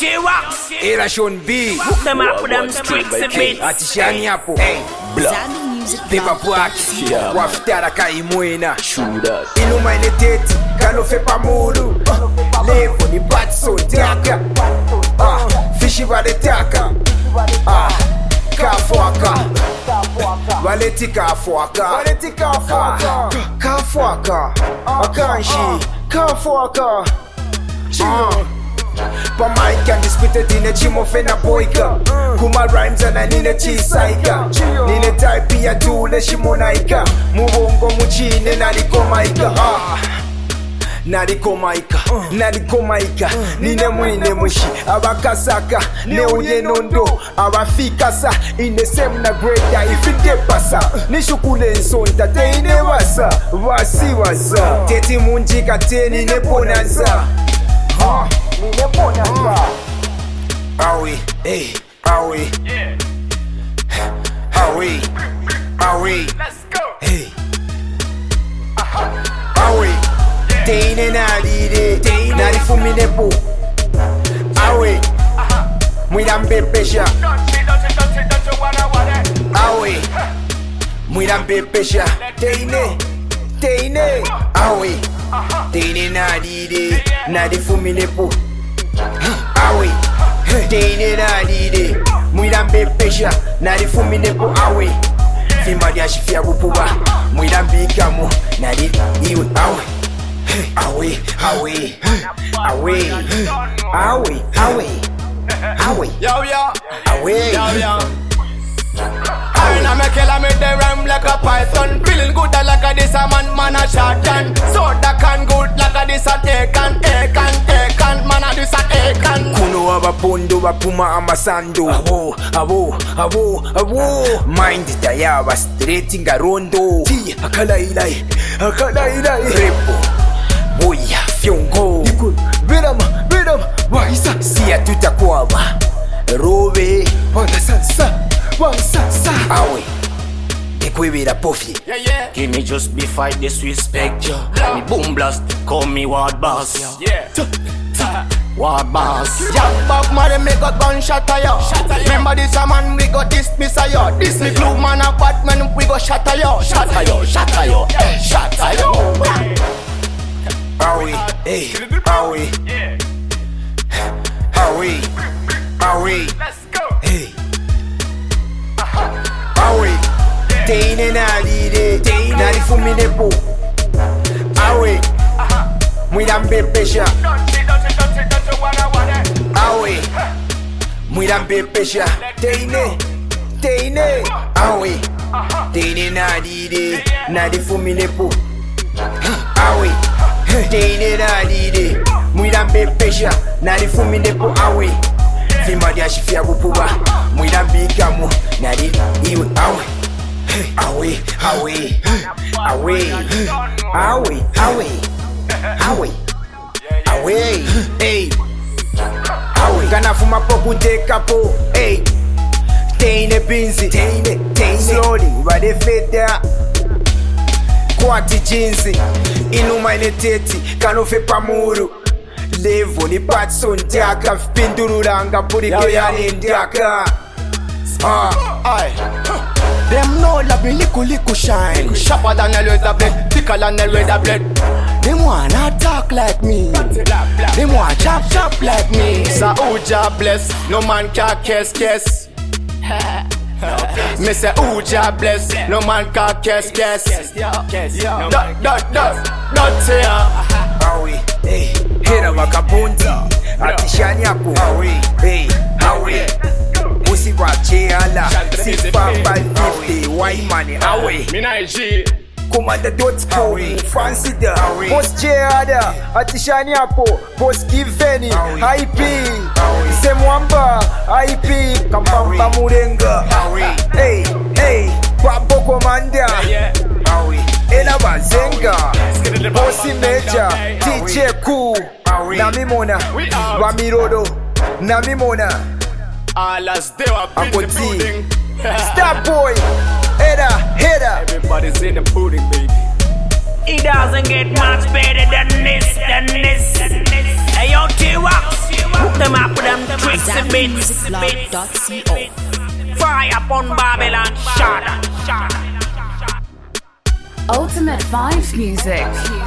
T-Wax. Irration B. Hook them up with them streaks a bit. Atishani hapo. Pepa Pwaki. Wafitara kaimwena. Inuma ineteti. Kano fepa mulu. Levo ni batso daka. Fishi badetaka. Kafuaka. Valeti kafuaka. Kafuaka. Akanshi. Kafuaka. Pa mic and disputed in a chimo fena boyka. Kuma rhymes and I need a cheese saika. Nine type ya dule shimonaika. Mubongo muchine nariko maika. Nariko maika. Nine mwine mushi. Abakasaka. Ne uye nondo. Abafikasa. Ine semna greda. Ifinde pasa. Nishukule nsonta. Te ine wasa. Wasi wasa. Teti munjika te nine bonanza. Awe, hey, awe, awe, let's go, hey, awe, teine nari fumine po, awe, mwidambe pesha, awe, mwidambe pesha, teine, awe, teine nari fumine po. Awe, teine nadide. Mwidambe pesha, nari fumine po awe. Fima dia shifia bupuba. Mwidambe kamo, nari iwe awe. Awe, I make a make the rhyme like a python. Feeling good like a this a man a shotgun. So that can good like a this a taken. Man a this a taken. Kuno abapondo bapuma amasando. Abo. Mind itayaba straight ngarondo. Ti akalailai. Repo. Boya fyongo. Biram. Waisa. Siya tutakwaba. Robe. Wansa. Awe. Ekwibira pofi. Yeah. Give me just be fight this respect ya. Me boom blast, call me Ward Boss. Ward Boss. Jump back, man, make a gunshot at ya. Remember this a man, we got dismiss a ya. This me glue man a Batman, we got shot at ya. Awe, hey, awe. Let's go. Hey. Awe, teine nari fumine po. Awe, mwidambe pesha. Awe, mwidambe pesha. Teine. Awe, teine nari fumine po. Awe, teine mwidambe pesha. Nari fumine po awe. Fima dia shifia bupuba. Mwidambe kamo. Nari iwe awe. Hey. Awe. Gana fuma poku teka po. Hey. Teine binzi. Slowly. Wade feta. Kwati jinsi. Inuma ineteti. Kano fepa muru. Levo ni patso ndiaka. Pindururanga purike ya ndiaka. Them know la be liku shine. Sharper than a leather blade, thicker than a leather blade. Them wanna talk like me. Them wanna chop like me. So who job bless, no man can kiss. Me say who job bless, no man can kiss. Don't say Awe, hey, hera wakapunti. Atishani hapo. Awe. Usi wache ala 65550 white money awe Commander.co Fancy da Boss Jada Atishani hapo Boss Giveni IP Semwamba IP Kampamba Murenga Hey Babo Commander Ena Bazenga Bossi Major DJ Cool Namimona Wamirodo Namimona Alas, they were building the building. Star boy, header. Everybody's in the pudding, baby. It doesn't get much better than this. Hey, yo, T-Wax. Hook them up with them tricks and bits. Fire upon Babylon. Shada. Ultimate Vibes Music.